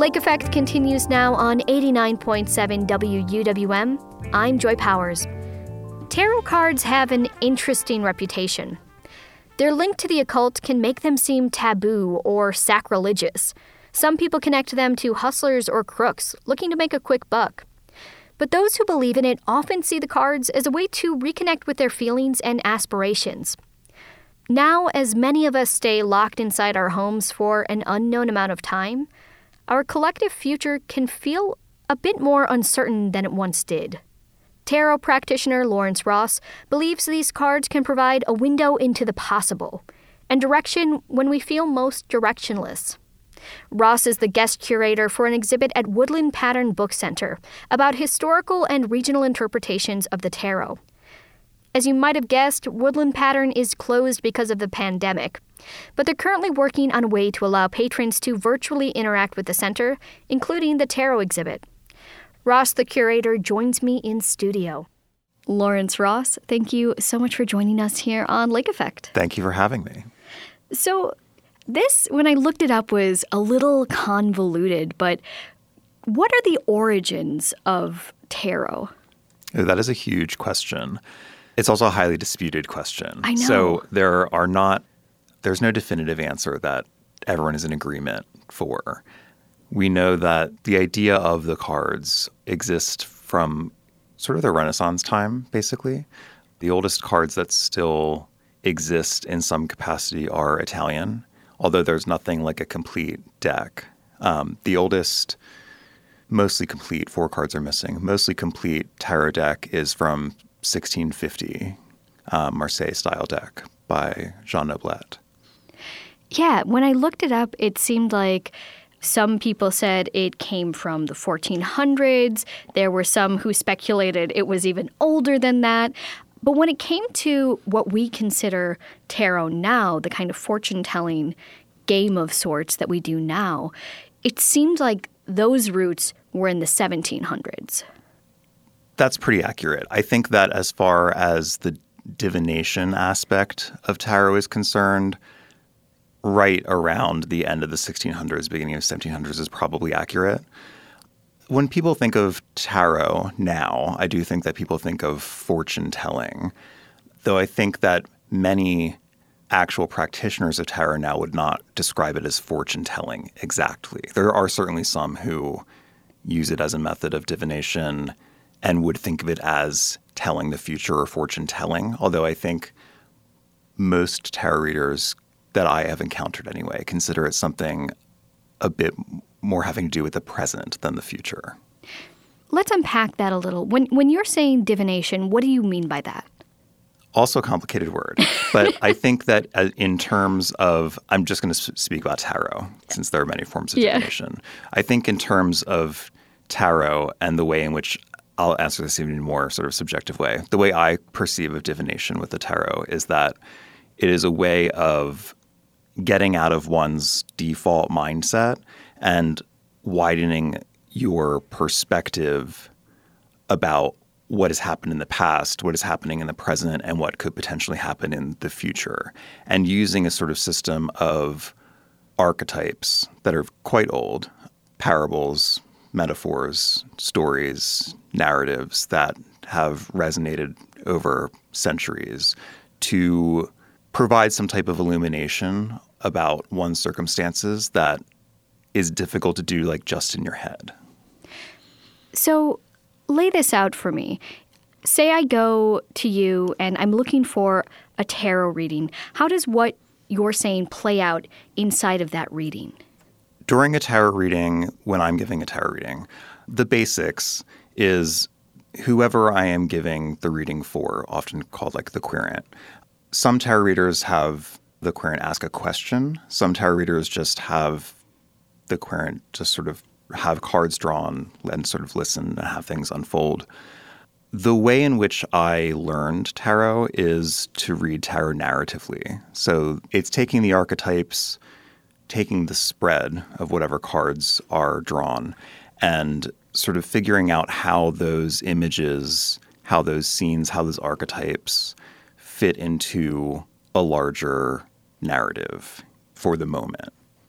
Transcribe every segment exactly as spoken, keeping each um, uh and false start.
Lake Effect continues now on eighty-nine point seven W U W M. I'm Joy Powers. Tarot cards have an interesting reputation. Their link to the occult can make them seem taboo or sacrilegious. Some people connect them to hustlers or crooks looking to make a quick buck. But those who believe in it often see the cards as a way to reconnect with their feelings and aspirations. Now, as many of us stay locked inside our homes for an unknown amount of time, our collective future can feel a bit more uncertain than it once did. Tarot practitioner Lawrence Ross believes these cards can provide a window into the possible and direction when we feel most directionless. Ross is the guest curator for an exhibit at Woodland Pattern Book Center about historical and regional interpretations of the tarot. As you might have guessed, Woodland Pattern is closed because of the pandemic, but they're currently working on a way to allow patrons to virtually interact with the center, including the tarot exhibit. Ross, the curator, joins me in studio. Lawrence Ross, thank you so much for joining us here on Lake Effect. Thank you for having me. So this, when I looked it up, was a little convoluted, but what are the origins of tarot? That is a huge question. It's also a highly disputed question. I know. So there are not, there's no definitive answer that everyone is in agreement for. We know that the idea of the cards exists from sort of the Renaissance time, basically. The oldest cards that still exist in some capacity are Italian, although there's nothing like a complete deck. Um, the oldest, mostly complete, four cards are missing, mostly complete tarot deck is from sixteen fifty, um, Marseille-style deck by Jean Noblet. Yeah, when I looked it up, it seemed like some people said it came from the fourteen hundreds. There were some who speculated it was even older than that. But when it came to what we consider tarot now, the kind of fortune-telling game of sorts that we do now, it seemed like those roots were in the seventeen hundreds. That's pretty accurate. I think that as far as the divination aspect of tarot is concerned, right around the end of the sixteen hundreds, beginning of seventeen hundreds is probably accurate. When people think of tarot now, I do think that people think of fortune telling, though I think that many actual practitioners of tarot now would not describe it as fortune telling exactly. There are certainly some who use it as a method of divination and would think of it as telling the future or fortune telling, although I think most tarot readers that I have encountered anyway consider it something a bit more having to do with the present than the future. Let's unpack that a little. When when you're saying divination, what do you mean by that? Also a complicated word. But I think that in terms of, I'm just going to speak about tarot, since there are many forms of yeah. divination. I think in terms of tarot and the way in which, I'll answer this even in a more sort of subjective way, the way I perceive of divination with the tarot is that it is a way of getting out of one's default mindset and widening your perspective about what has happened in the past, what is happening in the present, and what could potentially happen in the future. And using a sort of system of archetypes that are quite old, parables, metaphors, stories, narratives that have resonated over centuries to provide some type of illumination about one's circumstances that is difficult to do like just in your head. So lay this out for me. Say I go to you and I'm looking for a tarot reading. How does what you're saying play out inside of that reading? During a tarot reading, when I'm giving a tarot reading, the basics is whoever I am giving the reading for, often called like the querent. Some tarot readers have the querent ask a question. Some tarot readers just have the querent just sort of have cards drawn and sort of listen and have things unfold. The way in which I learned tarot is to read tarot narratively. So it's taking the archetypes, taking the spread of whatever cards are drawn, and sort of figuring out how those images, how those scenes, how those archetypes fit into a larger narrative for the moment.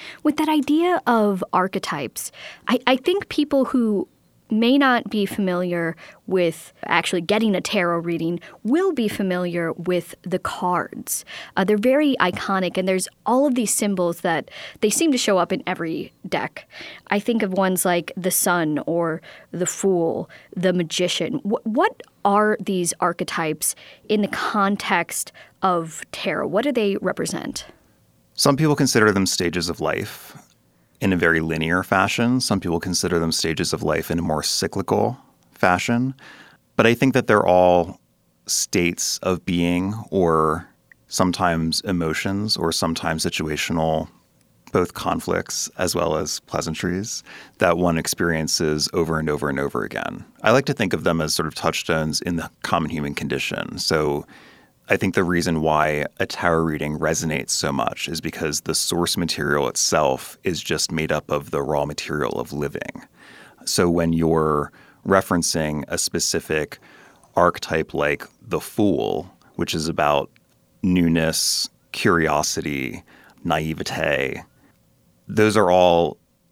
With that idea of archetypes, I, I think people who may not be familiar with actually getting a tarot reading will be familiar with the cards. Uh, they're very iconic, and there's all of these symbols that they seem to show up in every deck. I think of ones like the Sun or the Fool, the Magician. W- what are these archetypes in the context of tarot? What do they represent? Some people consider them stages of life in a very linear fashion. Some people consider them stages of life in a more cyclical fashion. But I think that they're all states of being, or sometimes emotions, or sometimes situational, both conflicts as well as pleasantries that one experiences over and over and over again. I like to think of them as sort of touchstones in the common human condition. So I think the reason why a tarot reading resonates so much is because the source material itself is just made up of the raw material of living. So when you're referencing a specific archetype like the Fool, which is about newness, curiosity, naivete, those are all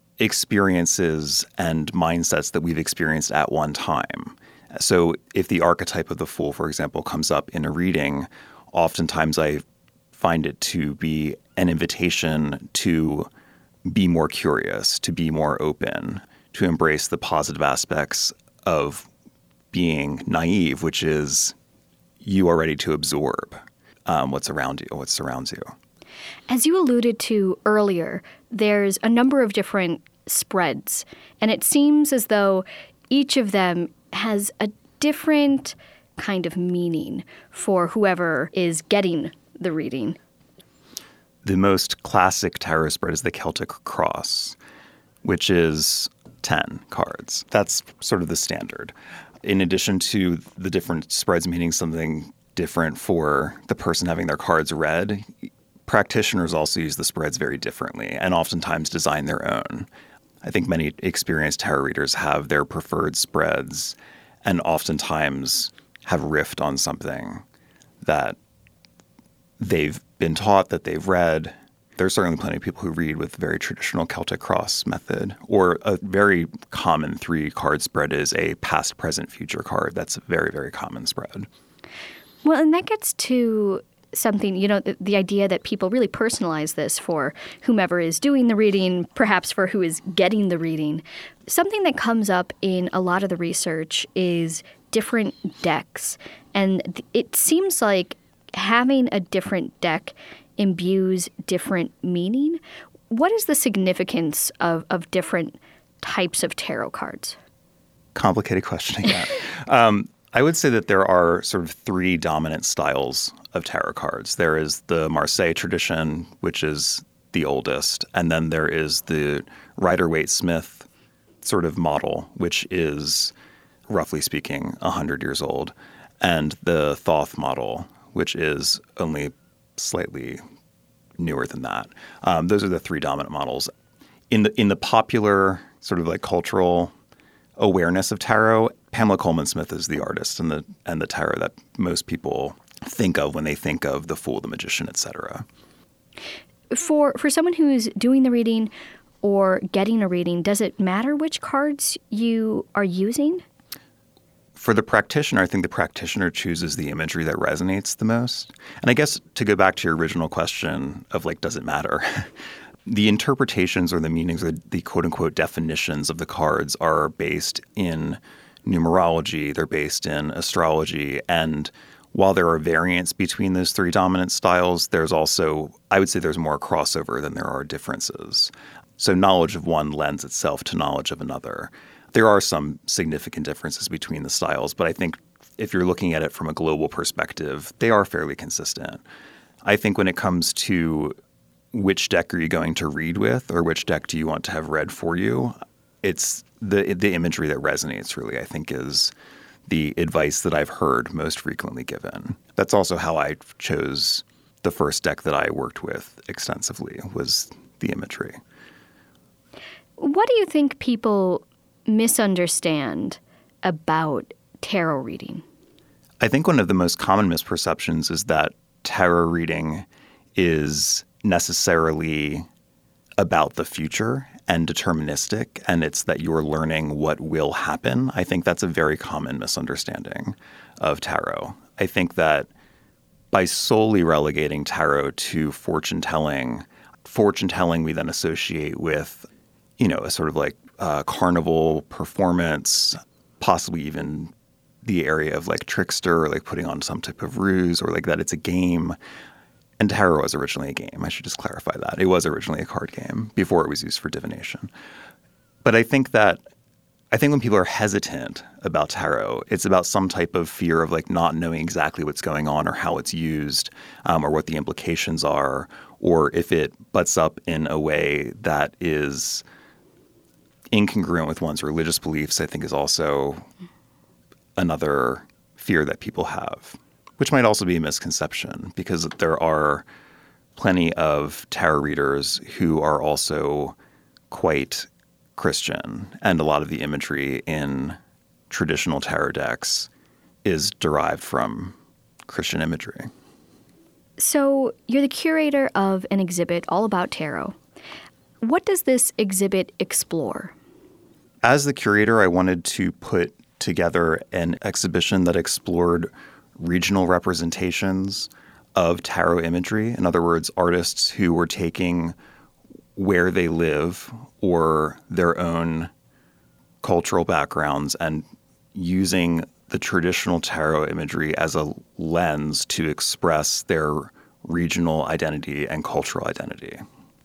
experiences and mindsets that we've experienced at one time. So if the archetype of the Fool, for example, comes up in a reading, oftentimes I find it to be an invitation to be more curious, to be more open, to embrace the positive aspects of being naive, which is you are ready to absorb um, what's around you, what surrounds you. As you alluded to earlier, there's a number of different spreads, and it seems as though each of them has a different kind of meaning for whoever is getting the reading. The most classic tarot spread is the Celtic Cross, which is ten cards. That's sort of the standard. In addition to the different spreads meaning something different for the person having their cards read, practitioners also use the spreads very differently and oftentimes design their own. I think many experienced tarot readers have their preferred spreads and oftentimes have riffed on something that they've been taught, that they've read. There's certainly plenty of people who read with the very traditional Celtic Cross method. Or a very common three-card spread is a past, present, future card. That's a very, very common spread. Well, and that gets to something, you know, the, the idea that people really personalize this for whomever is doing the reading, perhaps for who is getting the reading. Something that comes up in a lot of the research is different decks. And it seems like having a different deck imbues different meaning. What is the significance of, of different types of tarot cards? Complicated question again. um, I would say that there are sort of three dominant styles of tarot cards. There is the Marseille tradition, which is the oldest, and then there is the Rider-Waite-Smith sort of model, which is, roughly speaking, one hundred years old, and the Thoth model, which is only slightly newer than that. Um, those are the three dominant models. In the in the popular sort of like cultural awareness of tarot, Pamela Coleman Smith is the artist and the and the tarot that most people think of when they think of the Fool, the Magician, et cetera. For for someone who's doing the reading or getting a reading, does it matter which cards you are using? For the practitioner, I think the practitioner chooses the imagery that resonates the most. And I guess to go back to your original question of like, does it matter? The interpretations or the meanings or the quote-unquote definitions of the cards are based in numerology, they're based in astrology, and while there are variants between those three dominant styles, there's also, I would say there's more crossover than there are differences. So knowledge of one lends itself to knowledge of another. There are some significant differences between the styles, but I think if you're looking at it from a global perspective, they are fairly consistent. I think when it comes to which deck are you going to read with or which deck do you want to have read for you, it's the the imagery that resonates really, I think, is the advice that I've heard most frequently given. That's also how I chose the first deck that I worked with extensively, was the imagery. What do you think people misunderstand about tarot reading? I think one of the most common misperceptions is that tarot reading is necessarily about the future and deterministic, and it's that you're learning what will happen. I think that's a very common misunderstanding of tarot. I think that by solely relegating tarot to fortune telling, fortune telling we then associate with, you know, a sort of like uh, carnival performance, possibly even the area of like trickster or like putting on some type of ruse, or like that it's a game. And tarot was originally a game. I should just clarify that. It was originally a card game before it was used for divination. But I think that I think when people are hesitant about tarot, it's about some type of fear of like not knowing exactly what's going on or how it's used, um, or what the implications are, or if it butts up in a way that is incongruent with one's religious beliefs, I think is also another fear that people have, which might also be a misconception, because there are plenty of tarot readers who are also quite Christian, and a lot of the imagery in traditional tarot decks is derived from Christian imagery. So you're the curator of an exhibit all about tarot. What does this exhibit explore? As the curator, I wanted to put together an exhibition that explored regional representations of tarot imagery. In other words, artists who were taking where they live or their own cultural backgrounds and using the traditional tarot imagery as a lens to express their regional identity and cultural identity.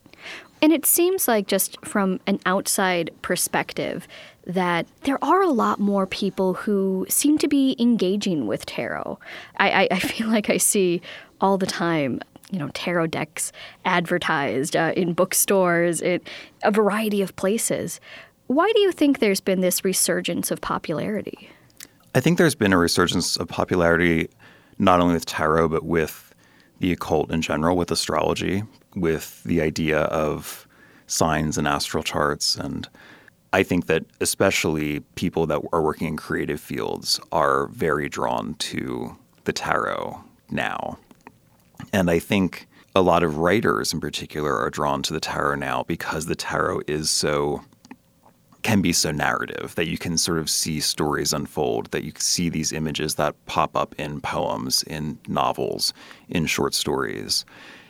And it seems like, just from an outside perspective, that there are a lot more people who seem to be engaging with tarot. I, I, I feel like I see all the time, you know, tarot decks advertised uh, in bookstores, in a variety of places. Why do you think there's been this resurgence of popularity? I think there's been a resurgence of popularity not only with tarot, but with the occult in general, with astrology, with the idea of signs and astral charts. And I think that especially people that are working in creative fields are very drawn to the tarot now. And I think a lot of writers in particular are drawn to the tarot now because the tarot is so, can be so narrative, that you can sort of see stories unfold, that you see these images that pop up in poems, in novels, in short stories.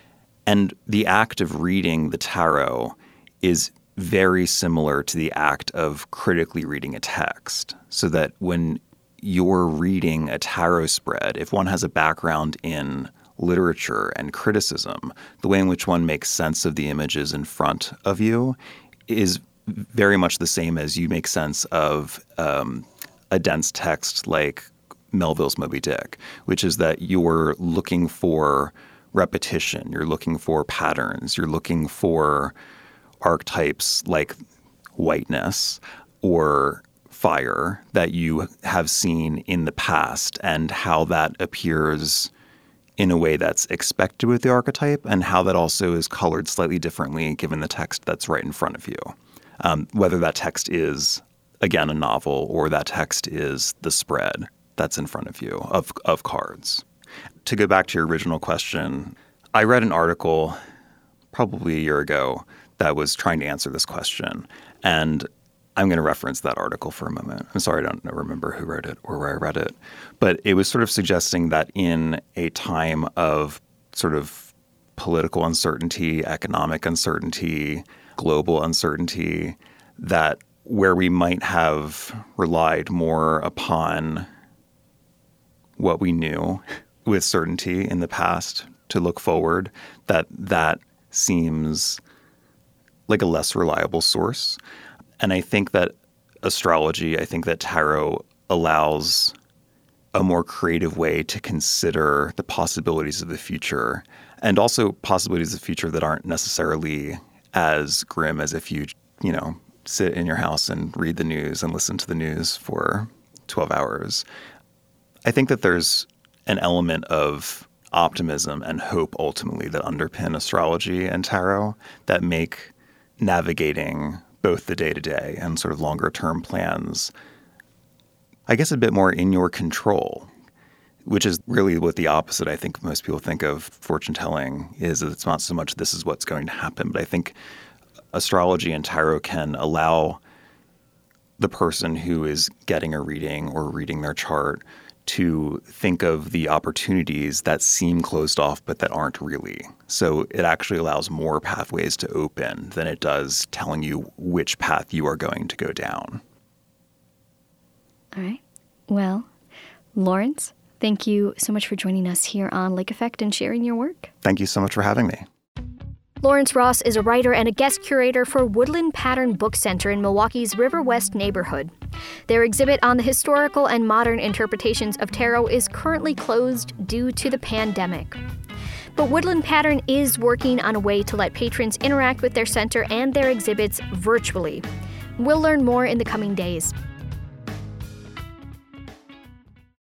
And the act of reading the tarot is very similar to the act of critically reading a text. So that when you're reading a tarot spread, if one has a background in literature and criticism, the way in which one makes sense of the images in front of you is very much the same as you make sense of um, a dense text like Melville's Moby Dick, which is that you're looking for repetition, you're looking for patterns, you're looking for archetypes like whiteness or fire that you have seen in the past, and how that appears in a way that's expected with the archetype, and how that also is colored slightly differently given the text that's right in front of you. Um, whether that text is, again, a novel, or that text is the spread that's in front of you of, of cards. To go back to your original question, I read an article probably a year ago that was trying to answer this question. And I'm going to reference that article for a moment. I'm sorry, I don't remember who wrote it or where I read it. But it was sort of suggesting that in a time of sort of political uncertainty, economic uncertainty, global uncertainty, that where we might have relied more upon what we knew with certainty in the past to look forward, that that seems like a less reliable source. And I think that astrology, I think that tarot allows a more creative way to consider the possibilities of the future, and also possibilities of the future that aren't necessarily as grim as if you, you know, sit in your house and read the news and listen to the news for twelve hours. I think that there's an element of optimism and hope ultimately that underpin astrology and tarot that make navigating both the day-to-day and sort of longer-term plans, I guess, a bit more in your control, which is really what the opposite I think most people think of fortune telling is. That it's not so much this is what's going to happen, but I think astrology and tarot can allow the person who is getting a reading or reading their chart to think of the opportunities that seem closed off but that aren't really. So it actually allows more pathways to open than it does telling you which path you are going to go down. All right. Well, Lawrence, thank you so much for joining us here on Lake Effect and sharing your work. Thank you so much for having me. Lawrence Ross is a writer and a guest curator for Woodland Pattern Book Center in Milwaukee's River West neighborhood. Their exhibit on the historical and modern interpretations of tarot is currently closed due to the pandemic. But Woodland Pattern is working on a way to let patrons interact with their center and their exhibits virtually. We'll learn more in the coming days.